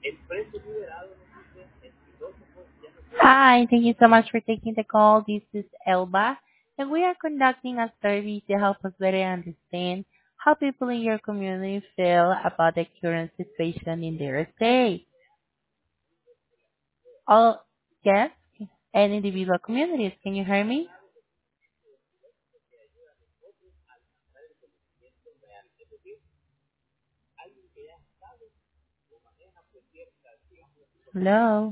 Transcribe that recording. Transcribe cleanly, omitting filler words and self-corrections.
Hi, thank you so much for taking the call. This is Elba, and we are conducting a survey to help us better understand how people in your community feel about the current situation in their state. All guests and individual communities, can you hear me? Hello?